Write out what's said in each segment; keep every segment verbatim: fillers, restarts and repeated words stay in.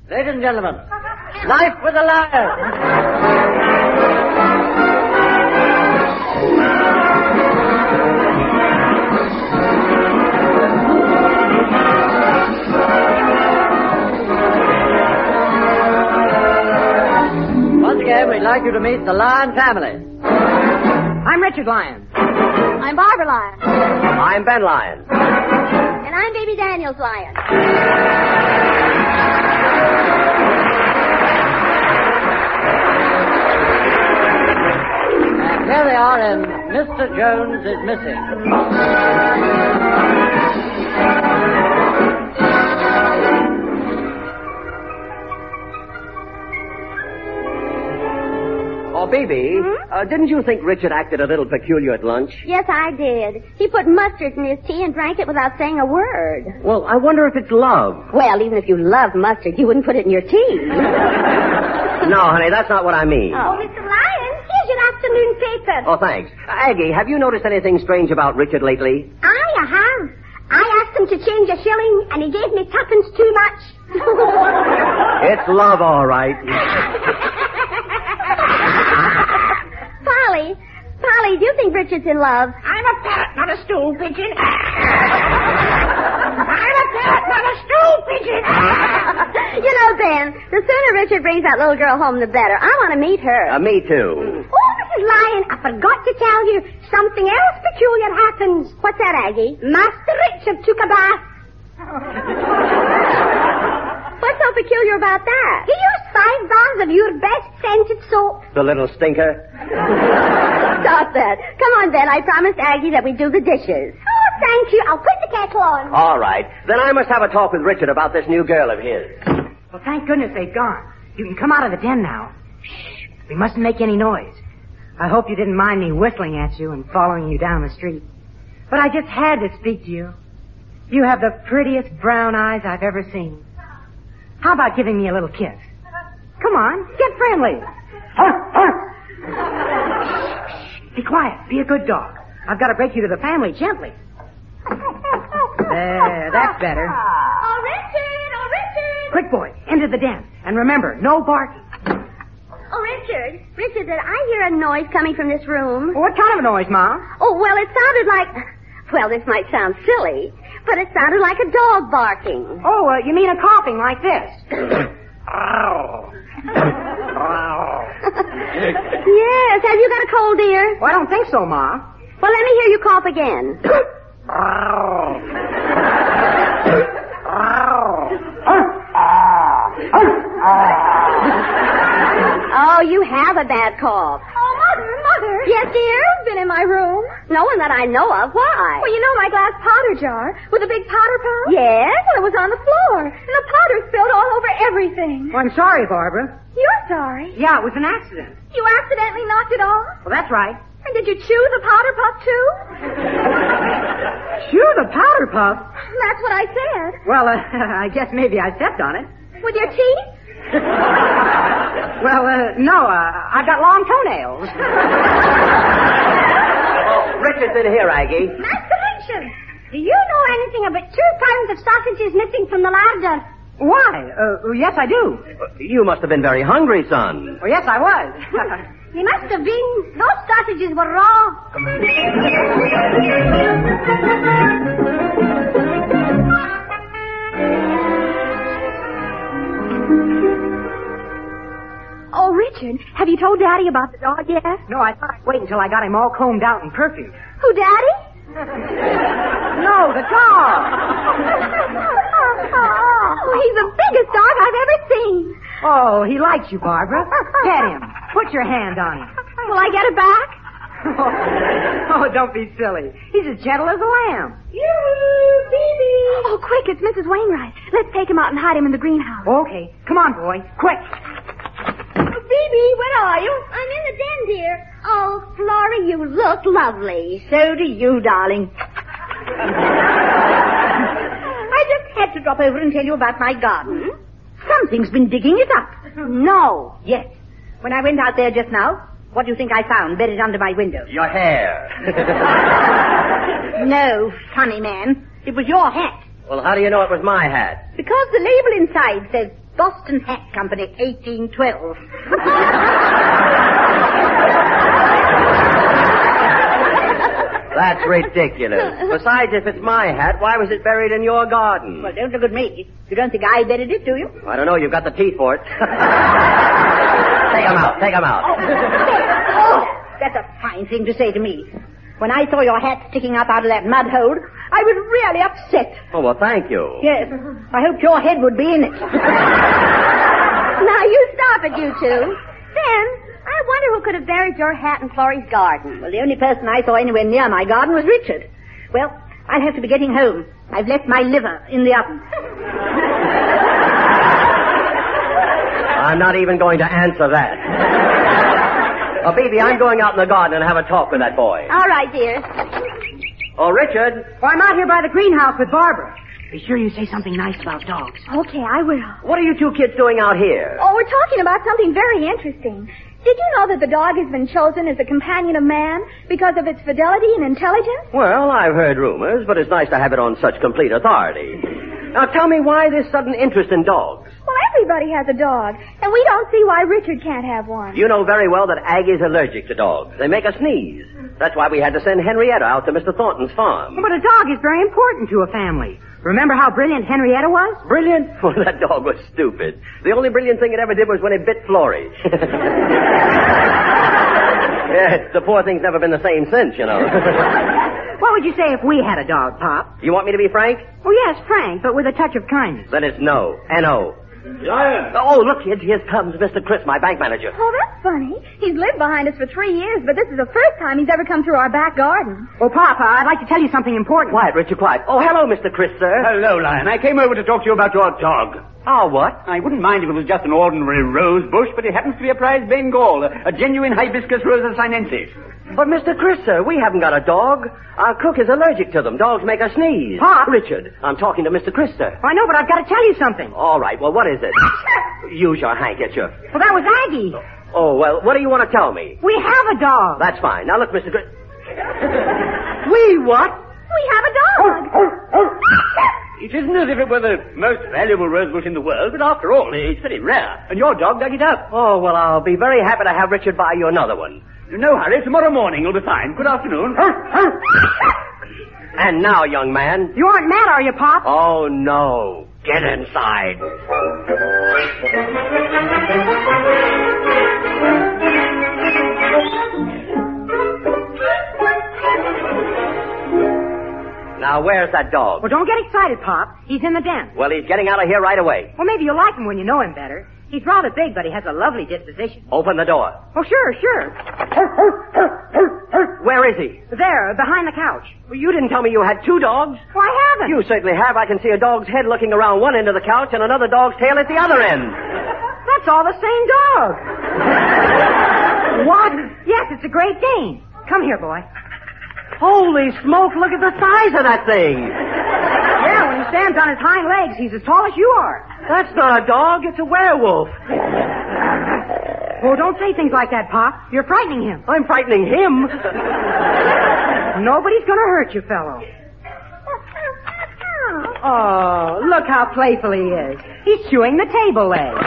Ladies and gentlemen, Life with a Lion. Once again, we'd like you to meet the Lion family. I'm Richard Lyon. I'm Barbara Lyon. I'm Ben Lyon. And I'm Baby Daniels Lyon. And here they are in Mister Jones is Missing. Oh, baby, Hmm? uh, didn't you think Richard acted a little peculiar at lunch? Yes, I did. He put mustard in his tea and drank it without saying a word. Well, I wonder if it's love. Well, even if you love mustard, you wouldn't put it in your tea. No, honey, that's not what I mean. Oh, Mister Lyon, here's your afternoon paper. Oh, thanks. Aggie, have you noticed anything strange about Richard lately? I have. I asked him to change a shilling, and he gave me tuppence too much. It's love, all right. Polly, Polly, do you think Richard's in love? I'm a parrot, not a stool pigeon. I'm a parrot, not a stool pigeon. You know, Ben, the sooner Richard brings that little girl home, the better. I want to meet her. Uh, me too. Oh, Missus Lyon, I forgot to tell you, something else peculiar happens. What's that, Aggie? Master Richard took a bath. What's so peculiar about that? He used five bars of your best scented soap. The little stinker. Stop that. Come on, Ben. I promised Aggie that we'd do the dishes. Oh, thank you. I'll put the kettle on. All right. Then I must have a talk with Richard about this new girl of his. Well, thank goodness they've gone. You can come out of the den now. Shh. We mustn't make any noise. I hope you didn't mind me whistling at you and following you down the street. But I just had to speak to you. You have the prettiest brown eyes I've ever seen. How about giving me a little kiss? Come on, get friendly. Be quiet. Be a good dog. I've got to break you to the family gently. There, that's better. Oh, Richard! Oh, Richard! Quick, boy, into the den. And remember, no barking. Oh, Richard. Richard, did I hear a noise coming from this room? What kind of a noise, Mom? Oh, well, it sounded like... Well, this might sound silly, but it sounded like a dog barking. Oh, uh, you mean a coughing like this? Yes. Have you got a cold, dear? Well, I don't think so, Ma. Well, let me hear you cough again. Oh, you have a bad cough. Oh, Mother, Mother. Yes, dear? Who's been in my room? No one that I know of. Why? Well, you know my glass powder jar with a big powder puff? Yes? Well, it was on the floor, and the powder spilled all over everything. Well, I'm sorry, Barbara. You're sorry. Yeah, it was an accident. You accidentally knocked it off? Well, that's right. And did you chew the powder puff, too? Chew the powder puff? That's what I said. Well, uh, I guess maybe I stepped on it. With your teeth? Well, uh, no, uh, I've got long toenails. Oh, Richard's in here, Aggie. Master Richard, do you know anything about two pounds of sausages missing from the larder? Why? Uh, yes, I do. You must have been very hungry, son. Oh, yes, I was. He must have been. Those sausages were raw. Oh, Richard, have you told Daddy about the dog yet? No, I thought I'd wait until I got him all combed out and perfumed. Who, Daddy? No, the dog. Oh, he's the biggest dog I've ever seen. Oh, he likes you, Barbara. Pet him. Put your hand on him. Will I get it back? Oh, oh, don't be silly. He's as gentle as a lamb. You, baby. Oh, quick, it's Missus Wainwright. Let's take him out and hide him in the greenhouse. Okay. Come on, boy. Quick. Baby, where are you? I'm in the den, dear. Oh, Flora, you look lovely. So do you, darling. I just had to drop over and tell you about my garden. Something's been digging it up. No. Yes. When I went out there just now, what do you think I found buried under my window? Your hair. No, funny man. It was your hat. Well, how do you know it was my hat? Because the label inside says Boston Hat Company, eighteen twelve. That's ridiculous. Besides, if it's my hat, why was it buried in your garden? Well, don't look at me. You don't think I buried it, do you? I don't know. You've got the teeth for it. Take them out. Take them out. Oh, that's a fine thing to say to me. When I saw your hat sticking up out of that mud hole, I was really upset. Oh, well, thank you. Yes. I hoped your head would be in it. Now, you stop it, you two. Then, I wonder who could have buried your hat in Florrie's garden. Well, the only person I saw anywhere near my garden was Richard. Well, I'll have to be getting home. I've left my liver in the oven. I'm not even going to answer that. Oh, baby, I'm going out in the garden and have a talk with that boy. All right, dear. Oh, Richard. Well, I'm out here by the greenhouse with Barbara. Be sure you say something nice about dogs. Okay, I will. What are you two kids doing out here? Oh, we're talking about something very interesting. Did you know that the dog has been chosen as the companion of man because of its fidelity and intelligence? Well, I've heard rumors, but it's nice to have it on such complete authority. Now, tell me why this sudden interest in dogs. Well, everybody has a dog, and we don't see why Richard can't have one. You know very well that Aggie's allergic to dogs. They make her sneeze. That's why we had to send Henrietta out to Mister Thornton's farm. But a dog is very important to a family. Remember how brilliant Henrietta was? Brilliant? Well, that dog was stupid. The only brilliant thing it ever did was when it bit Florrie. Yeah, the poor thing's never been the same since, you know. What would you say if we had a dog, Pop? You want me to be frank? Oh, yes, Frank, but with a touch of kindness. Then it's no. N O. Giant! Oh, look, kids, here comes Mister Chris, my bank manager. Oh, that's funny. He's lived behind us for three years, but this is the first time he's ever come through our back garden. Well, Papa, I'd like to tell you something important. Quiet, Richard, quiet. Oh, hello, Mister Chris, sir. Hello, Lion. I came over to talk to you about your dog. Oh, what? I wouldn't mind if it was just an ordinary rose bush, but it happens to be a prize Bengal, a, a genuine hibiscus rosa sinensis. But, Mister Chris, sir, we haven't got a dog. Our cook is allergic to them. Dogs make us sneeze. Pop! Richard, I'm talking to Mister Chris, sir. I know, but I've got to tell you something. All right, well, what is it? Use your handkerchief. Well, that was Aggie. Oh, well, what do you want to tell me? We have a dog. That's fine. Now, look, Mister Chris. We what? We have a dog. It isn't as if it were the most valuable rose bush in the world, but after all, it's very rare, and your dog dug it up. Oh, well, I'll be very happy to have Richard buy you another one. No hurry. Tomorrow morning you'll be fine. Good afternoon. And now, young man. You aren't mad, are you, Pop? Oh, no. Get inside. Now, where's that dog? Well, don't get excited, Pop. He's in the den. Well, he's getting out of here right away. Well, maybe you'll like him when you know him better. He's rather big, but he has a lovely disposition. Open the door. Oh, sure, sure. Where is he? There, behind the couch. Well, you didn't tell me you had two dogs. Well, I haven't. You certainly have. I can see a dog's head looking around one end of the couch and another dog's tail at the other end. That's all the same dog. What? Yes, it's a Great Dane. Come here, boy. Holy smoke, look at the size of that thing. Yeah, when he stands on his hind legs, he's as tall as you are. That's not a dog, it's a werewolf. Oh, don't say things like that, Pop. You're frightening him. I'm frightening him. Nobody's going to hurt you, fellow. Oh, look how playful he is. He's chewing the table leg.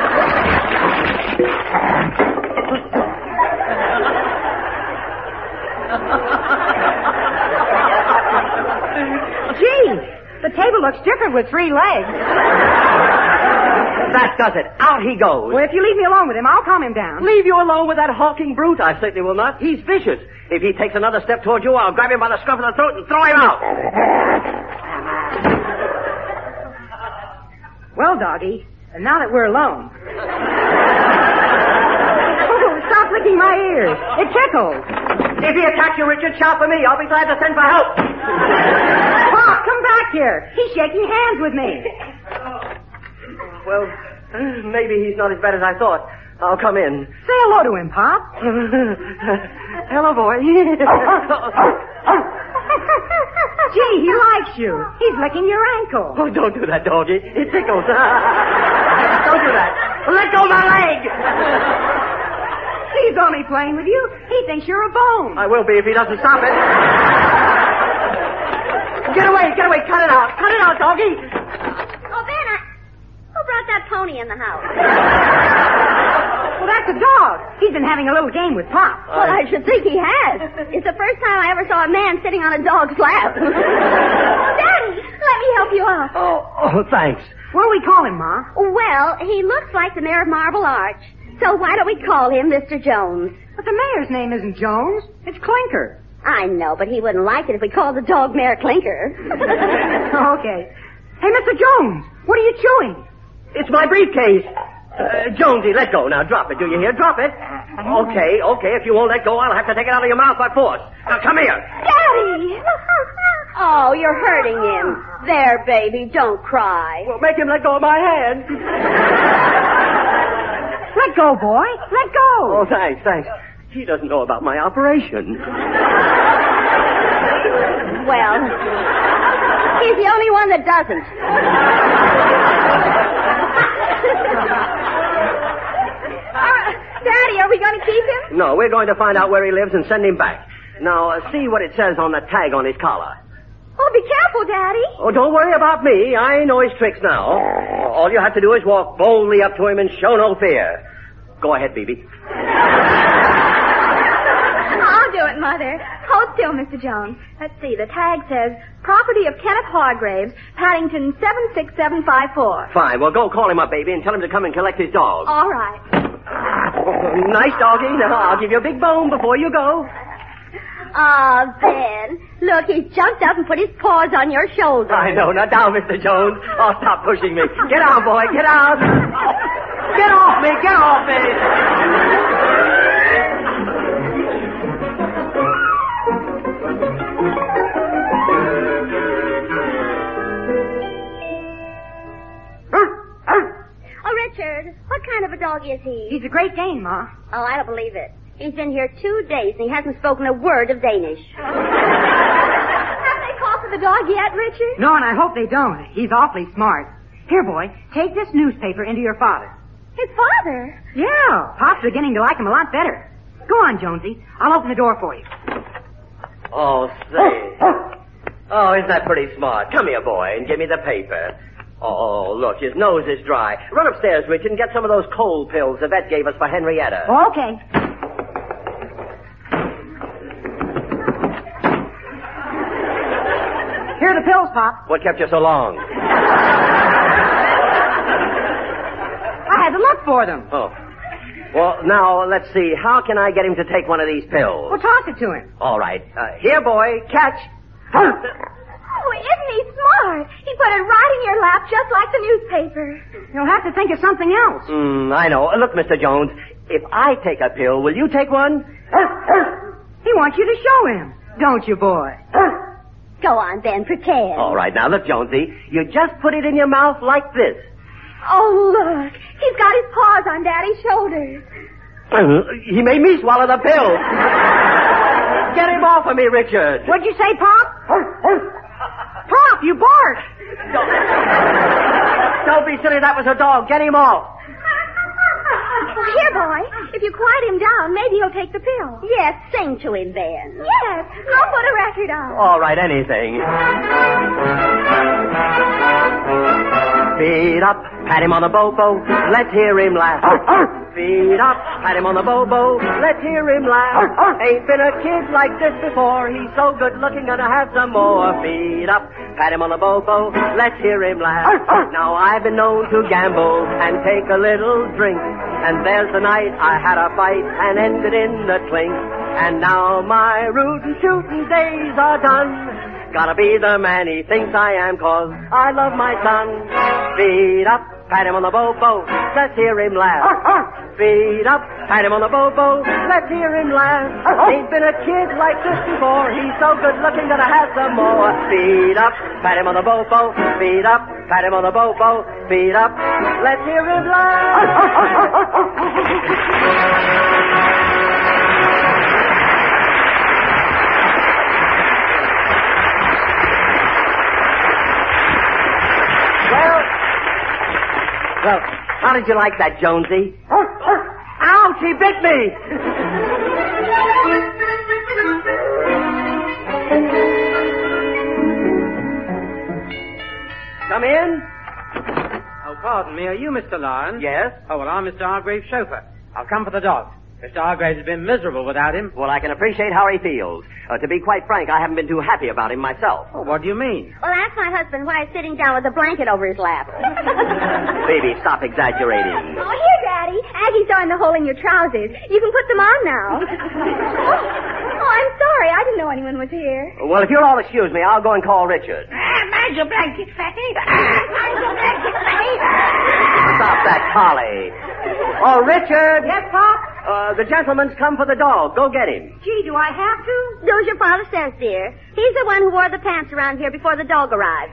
Gee, the table looks different with three legs. That does it. Out he goes. Well, if you leave me alone with him, I'll calm him down. Leave you alone with that hawking brute? I certainly will not. He's vicious. If he takes another step toward you, I'll grab him by the scruff of the throat and throw him out. Well, doggy, and now that we're alone. Oh, stop licking my ears. It tickles. If he attacks you, Richard, shout for me. I'll be glad to send for help. Pop, come back here. He's shaking hands with me. Well, maybe he's not as bad as I thought. I'll come in. Say hello to him, Pop. Hello, boy. Gee, he likes you. He's licking your ankle. Oh, don't do that, doggy. It tickles. Don't do that. Let go of my leg. He's only playing with you. He thinks you're a bone. I will be if he doesn't stop it. Get away, get away. Cut it out. Cut it out, doggy. Oh, Ben, I... who brought that pony in the house? Well, that's a dog. He's been having a little game with Pop. Well, I should think he has. It's the first time I ever saw a man sitting on a dog's lap. Daddy, let me help you out. Oh, oh, thanks. What do we call him, Ma? Well, he looks like the mayor of Marble Arch. So why don't we call him Mister Jones? But the mayor's name isn't Jones. It's Clinker. I know, but he wouldn't like it if we called the dog Mayor Clinker. Okay. Hey, Mister Jones, what are you chewing? It's my briefcase. Uh, Jonesy, let go. Now, drop it. Do you hear? Drop it. Okay, okay. If you won't let go, I'll have to take it out of your mouth by force. Now, come here. Daddy! Oh, you're hurting him. There, baby, don't cry. Well, make him let go of my hand. Let go, boy. Let go. Oh, thanks, thanks. He doesn't know about my operation. Well, he's the only one that doesn't. Uh, Daddy, are we going to keep him? No, we're going to find out where he lives and send him back. Now, uh, see what it says on the tag on his collar. Oh, be careful, Daddy. Oh, don't worry about me. I know his tricks now. All you have to do is walk boldly up to him and show no fear. Go ahead, Bebe. I'll do it, Mother. Hold still, Mister Jones. Let's see. The tag says, property of Kenneth Hargraves, Paddington seven six seven five four. Fine. Well, go call him up, baby, and tell him to come and collect his dog. All right. Nice doggy. Now, I'll give you a big bone before you go. Ah, Ben. Look, he jumped up and put his paws on your shoulder. I know. Now, down, Mister Jones. Oh, stop pushing me. Get out, boy. Get out. Get off me. Get off me. Oh, Richard, what kind of a dog is he? He's a Great Dane, Ma. Oh, I don't believe it. He's been here two days and he hasn't spoken a word of Danish. Haven't they called for the dog yet, Richard? No, and I hope they don't. He's awfully smart. Here, boy, take this newspaper into your father. His father? Yeah, Pop's beginning to like him a lot better. Go on, Jonesy. I'll open the door for you. Oh, say. Oh, isn't that pretty smart? Come here, boy, and give me the paper. Oh, look, his nose is dry. Run upstairs, Richard, and get some of those cold pills the vet gave us for Henrietta. Okay. Here are the pills, Pop. What kept you so long? I had to look for them. Oh. Well, now, let's see. How can I get him to take one of these pills? Well, toss it to him. All right. Uh, here, boy, catch. Oh, isn't he smart? He put it right in your lap just like the newspaper. You'll have to think of something else. Mm, I know. Uh, look, Mister Jones, if I take a pill, will you take one? He wants you to show him, don't you, boy? Go on, Ben, pretend. All right. Now, look, Jonesy, you just put it in your mouth like this. Oh, look. He's got his paws on Daddy's shoulders. Uh, he made me swallow the pill. Get him off of me, Richard. What'd you say, Pop? Pop, you barked. Don't, don't be silly. That was a dog. Get him off. Well, here, boy. If you quiet him down, maybe he'll take the pill. Yes, sing to him, Ben. Yes, I'll put a record on. All right, anything. Feet up, pat him on the bobo, let's hear him laugh. Feet up, pat him on the bobo, let's hear him laugh. Ain't been a kid like this before, he's so good looking, gonna have some more. Feet up, pat him on the bobo, let's hear him laugh. Now I've been known to gamble and take a little drink, and there's the night I had a fight and ended in the clink. And now my rootin' shootin' days are done. Gotta be the man he thinks I am, 'cause I love my son. Feet up, pat him on the bobo, let's hear him laugh. Feet up, pat him on the bobo, let's hear him laugh. Ain't been a kid like this before, he's so good looking, gonna have some more. Feet up, pat him on the bobo, feet up, pat him on the bobo, feet up, let's hear him laugh. Well, how did you like that, Jonesy? Ouch, he bit me! Come in. Oh, pardon me. Are you Mister Lyon? Yes? Oh, well, I'm Mister Hargrave's chauffeur. I'll come for the dog. Mister Hargraves has been miserable without him. Well, I can appreciate how he feels. Uh, to be quite frank, I haven't been too happy about him myself. Oh, what do you mean? Well, ask my husband why he's sitting down with a blanket over his lap. Baby, stop exaggerating. Oh, here, Daddy. Aggie's darn the hole in your trousers. You can put them on now. oh, I'm sorry. I didn't know anyone was here. Well, if you'll all excuse me, I'll go and call Richard. Ah, mind your blanket, Fatty. Ah, mind your blanket, Fatty. Stop that collie. Oh, Richard. Yes, Pop? Uh, the gentleman's come for the dog. Go get him. Gee, do I have to? Do as your father says, dear. He's the one who wore the pants around here before the dog arrived.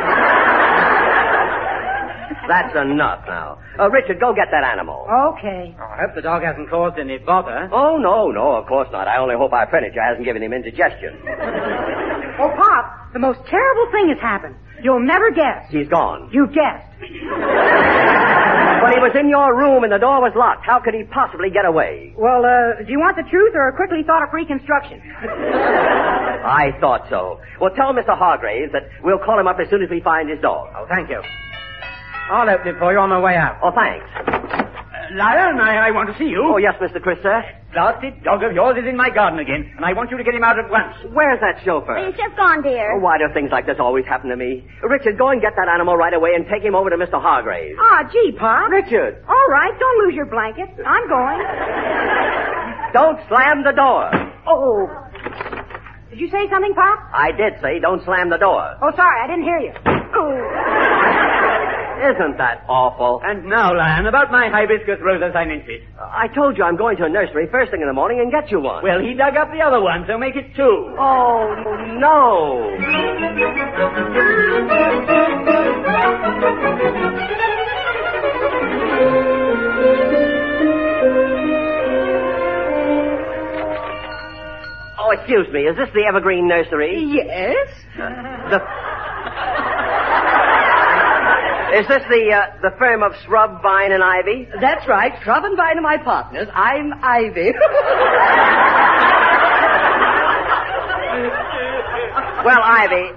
That's enough now. Uh, Richard, go get that animal. Okay. Oh, I hope the dog hasn't caused any bother. Oh, no, no, of course not. I only hope our furniture hasn't given him indigestion. Oh, Pop, the most terrible thing has happened. You'll never guess. He's gone. You guessed. But he was in your room and the door was locked. How could he possibly get away? Well, uh, do you want the truth or a quickly thought of reconstruction? I thought so. Well, tell Mister Hargraves that we'll call him up as soon as we find his dog. Oh, thank you. I'll open it for you on my way out. Oh, thanks. Lion, I, I want to see you. Oh, yes, Mister Christer. Blasted dog of yours is in my garden again, and I want you to get him out at once. Where's that chauffeur? He's just gone, dear. Oh, why do things like this always happen to me? Richard, go and get that animal right away and take him over to Mister Hargraves. Ah, gee, Pop. Richard. All right, don't lose your blanket. I'm going. Don't slam the door. Oh. Did you say something, Pop? I did say don't slam the door. Oh, sorry, I didn't hear you. Oh. Isn't that awful? And now, Lion, about my hibiscus rosa sinensis. Uh, I told you I'm going to a nursery first thing in the morning and get you one. Well, he dug up the other one, so make it two. Oh, no. Oh, excuse me. Is this the Evergreen Nursery? Yes? The... Is this the uh, the firm of Shrub, Vine, and Ivy? That's right. Shrub and Vine are my partners. I'm Ivy. Well, Ivy...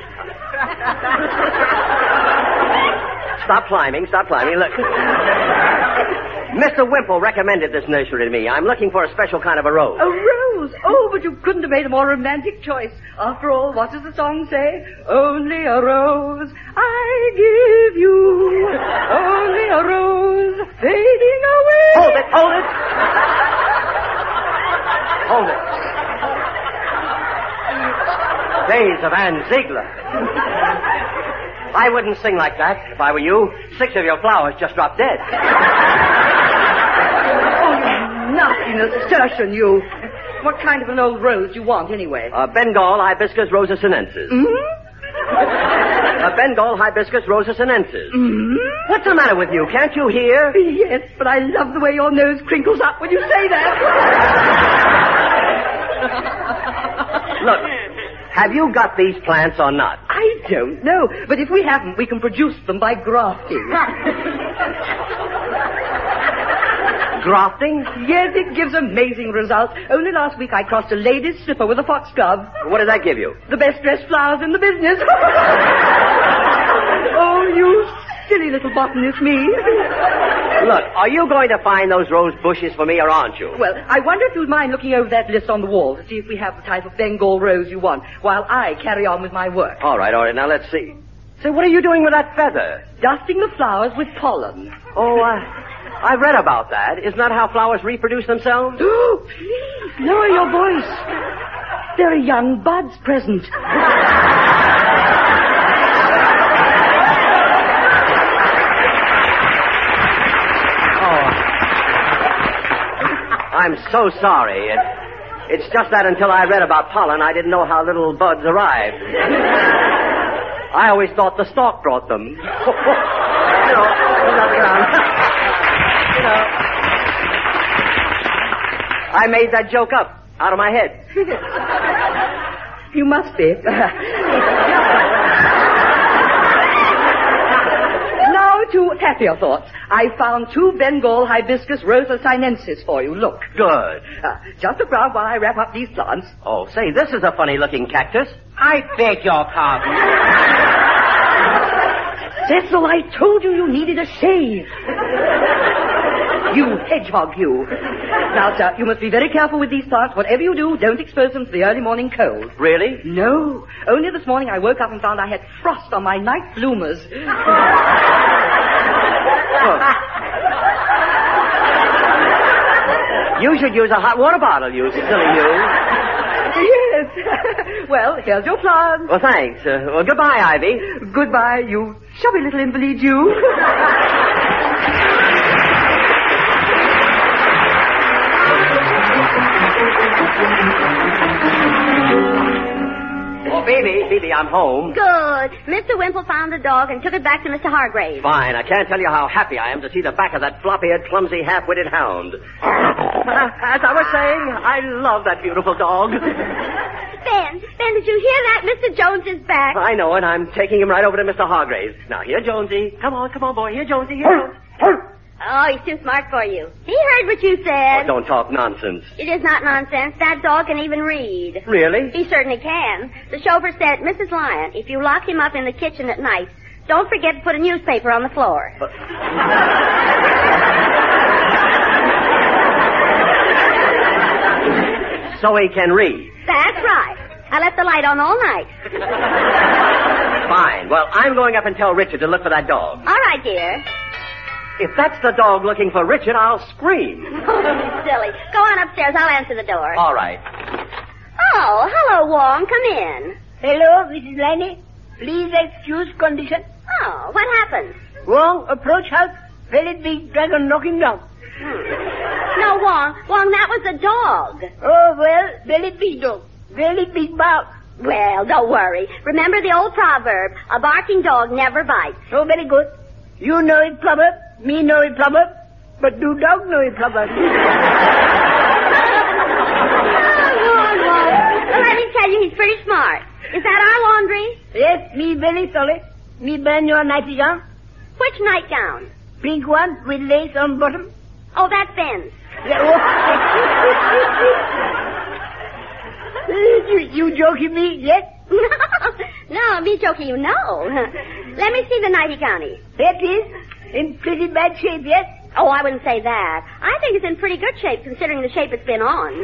Stop climbing, stop climbing. Look. Mister Wimple recommended this nursery to me. I'm looking for a special kind of a rose. A rose? Oh, but you couldn't have made a more romantic choice. After all, what does the song say? Only a rose I give you. Only a rose fading away. Hold it, hold it. Hold it. Days of Anne Ziegler. I wouldn't sing like that if I were you. Six of your flowers just dropped dead. Nasty nasturtium, you. What kind of an old rose do you want, anyway? Uh, Bengal Hibiscus Rosa Sinensis. Mm-hmm. A Bengal Hibiscus Rosa Sinensis. Mm-hmm. What's the matter with you? Can't you hear? Yes, but I love the way your nose crinkles up when you say that. Look, have you got these plants or not? I don't know, but if we haven't, we can produce them by grafting. Grafting? Yes, it gives amazing results. Only last week I crossed a lady's slipper with a foxglove. What did that give you? The best dressed flowers in the business. Oh, you silly little botanist, me. Look, are you going to find those rose bushes for me or aren't you? Well, I wonder if you'd mind looking over that list on the wall to see if we have the type of Bengal rose you want, while I carry on with my work. All right, all right. Now let's see. Say, what are you doing with that feather? Dusting the flowers with pollen. Oh, uh, I read about that. Isn't that how flowers reproduce themselves? Oh, please, lower your voice. There are young buds present. I'm so sorry. It, it's just that until I read about pollen, I didn't know how little buds arrived. I always thought the stalk brought them. you know, put that around. you know. I made that joke up out of my head. You must be. Now to happier thoughts. I found two Bengal Hibiscus Rosa Sinensis for you. Look. Good. Uh, just look round while I wrap up these plants. Oh, say, this is a funny-looking cactus. I beg your pardon. Cecil, I told you you needed a shave. You hedgehog, you. Now, sir, you must be very careful with these plants. Whatever you do, don't expose them to the early morning cold. Really? No. Only this morning I woke up and found I had frost on my night bloomers. Oh. You should use a hot water bottle, you silly you. Yes. Well, here's your plants. Well, thanks. Uh, well, goodbye, Ivy. Goodbye, you chubby little invalid, you. Oh, Phoebe, Phoebe, I'm home. Good. Mister Wimple found the dog and took it back to Mister Hargrave. Fine. I can't tell you how happy I am to see the back of that floppy-head, clumsy, half-witted hound. As I was saying, I love that beautiful dog. Ben, Ben, did you hear that? Mister Jones is back. I know it. I'm taking him right over to Mister Hargrave's. Now, here, Jonesy. Come on, come on, boy. Here, Jonesy. Here, Jonesy. Oh, he's too smart for you. He heard what you said. Oh, don't talk nonsense. It is not nonsense. That dog can even read. Really? He certainly can. The chauffeur said, Missus Lyon, if you lock him up in the kitchen at night, don't forget to put a newspaper on the floor. But... So he can read. That's right. I left the light on all night. Fine. Well, I'm going up and tell Richard to look for that dog. All right, dear. If that's the dog looking for Richard, I'll scream. Oh, silly. Go on upstairs. I'll answer the door. All right. Oh, hello, Wong. Come in. Hello, Missus Laney. Please excuse condition. Oh, what happened? Wong, approach house. Very big dragon knocking down. Hmm. No, Wong. Wong, that was the dog. Oh, well, very big dog. Very big mouth. Well, don't worry. Remember the old proverb, a barking dog never bites. Oh, very good. You know it proverb. Me know it proverb. But do dog know it proverb? Oh, Wong, Wong. Well, let me tell you, he's pretty smart. Is that our laundry? Yes, me very sorry. Me burn your nightgown. Which nightgown? Pink one with lace on bottom. Oh, that's Ben's. you, you joking me, yes? No, me joking you, no. Let me see the nighty county. That is in pretty bad shape, yes? Oh, I wouldn't say that. I think it's in pretty good shape considering the shape it's been on.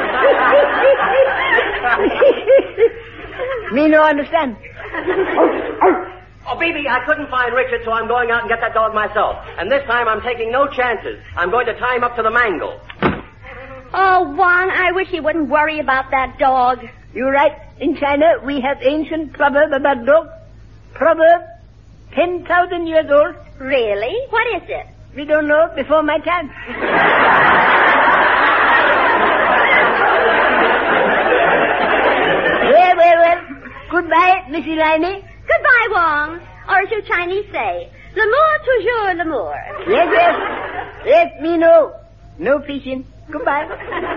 Me no understand. Oh, Phoebe, I couldn't find Richard, so I'm going out and get that dog myself. And this time I'm taking no chances. I'm going to tie him up to the mangle. Oh, Wong, I wish he wouldn't worry about that dog. You're right. In China, we have ancient proverb about dogs. Proverb, ten thousand years old. Really? What is it? We don't know before my time. Well, well, well. Goodbye, Missus Liney. Goodbye, Wong. Or as you Chinese say, l'amour toujours l'amour. Yes, yes. Yes, me know. No fishing. Goodbye.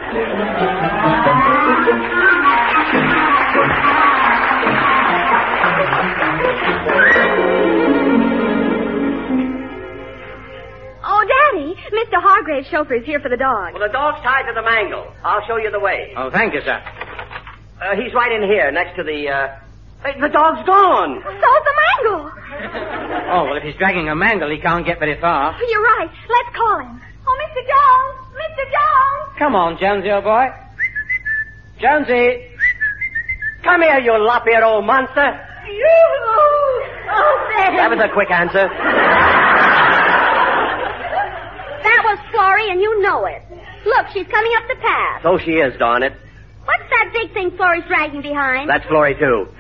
Oh, Daddy, Mister Hargrave's chauffeur is here for the dog. Well, the dog's tied to the mangle. I'll show you the way. Oh, thank you, sir. Uh, he's right in here, next to the, uh... Hey, the dog's gone. So's the mangle. Oh, well, if he's dragging a mangle, he can't get very far. You're right. Let's call him. Oh, Mister Jones! Mister Jones! Come on, Jonesy, old boy. Jonesy. Come here, you lop-eared old monster. Oh, Ben. That was a quick answer. That was Florrie, and you know it. Look, she's coming up the path. So she is, darn it. What's that big thing Florrie's dragging behind? That's Florrie, too.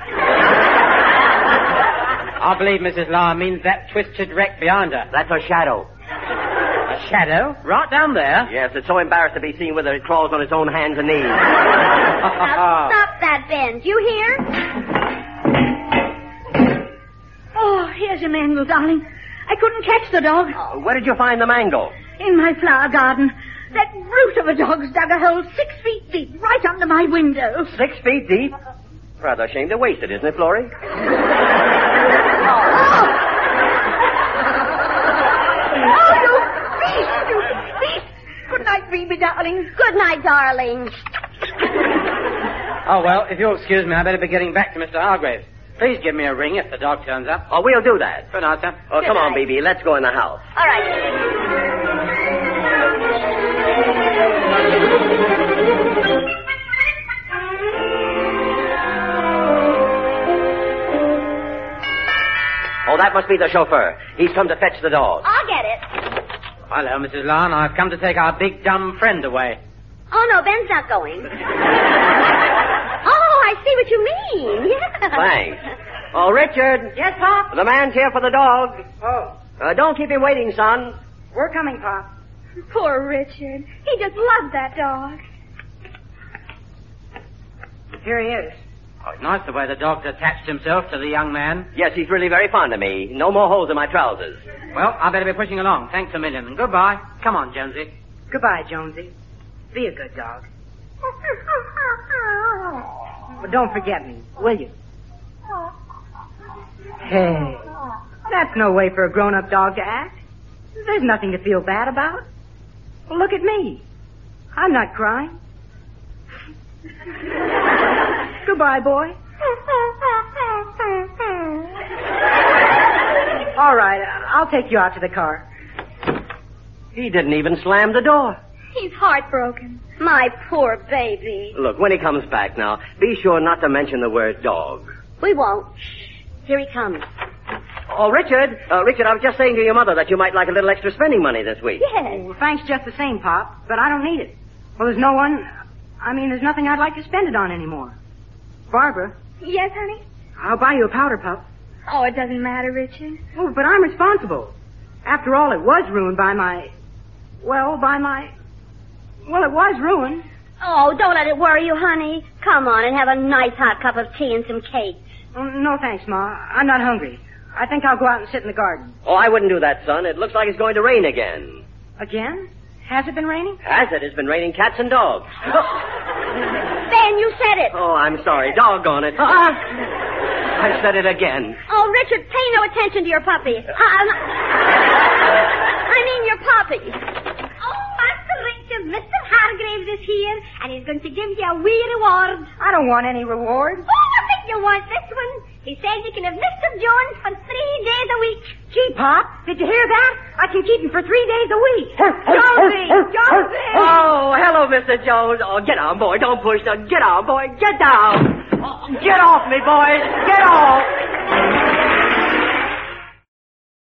I believe Missus Law means that twisted wreck behind her. That's her shadow. A shadow? Right down there? Yes, it's so embarrassed to be seen with her. It crawls on its own hands and knees. Now stop that, Ben. Do you hear? Oh, here's your mangle, darling. I couldn't catch the dog. Uh, where did you find the mangle? In my flower garden. That brute of a dog's dug a hole six feet deep right under my window. Six feet deep? Rather a shame to waste it, isn't it, Florrie? Oh, you beast, you beast. Good night, Phoebe, darling. Good night, darling. Oh, well, if you'll excuse me, I'd better be getting back to Mister Hargrave. Please give me a ring if the dog turns up. Oh, we'll do that. Good night, sir. Oh, come on, night. B B. Let's go in the house. All right. Oh, that must be the chauffeur. He's come to fetch the dog. I'll get it. Hello, Missus Lon. I've come to take our big dumb friend away. Oh, no, Ben's not going. Oh, I see what you mean. Yeah. Thanks. Oh, Richard. Yes, Pop? The man's here for the dog. Oh, Uh, don't keep him waiting, son. we're coming, Pop. Poor Richard. He just loved that dog. Here he is. Oh, it's nice the way the dog's attached himself to the young man. Yes, he's really very fond of me. No more holes in my trousers. Well, I better be pushing along. Thanks a million. And goodbye. Come on, Jonesy. Goodbye, Jonesy. Be a good dog. But don't forget me, will you? Hey, that's no way for a grown-up dog to act. There's nothing to feel bad about. Well, look at me. I'm not crying. Goodbye, boy. All right, I'll take you out to the car. He didn't even slam the door. He's heartbroken. My poor baby. Look, when he comes back now, be sure not to mention the word dog. We won't. Shh. Here he comes. Oh, Richard. Uh, Richard, I was just saying to your mother that you might like a little extra spending money this week. Yes. Well, thanks just the same, Pop, but I don't need it. Well, there's no one... I mean, there's nothing I'd like to spend it on anymore. Barbara, Yes, honey? I'll buy you a powder puff. Oh, it doesn't matter, Richard. Oh, but I'm responsible. After all, it was ruined by my... Well, by my... Well, it was ruined. Oh, don't let it worry you, honey. Come on and have a nice hot cup of tea and some cake. Oh, no, thanks, Ma. I'm not hungry. I think I'll go out and sit in the garden. Oh, I wouldn't do that, son. It looks like it's going to rain again. Again? Has it been raining? Has it? It's been raining cats and dogs. Ben, you said it. Oh, I'm sorry. Doggone it. I said it again. Oh, Richard, pay no attention to your puppy. Uh, I mean your puppy. Oh, Master Richard, Mister Hargraves is here, and he's going to give you a wee reward. I don't want any reward. Oh, I think you want this one. He says you can have Mister Jones for three days a week. Gee, Pop, did you hear that? I can keep him for three days a week. Jonesy! Jonesy! Oh, hello, Mister Jones. Oh, get on, boy. Don't push. Now, get on, boy. Get down. Oh, get off me, boys. Get off.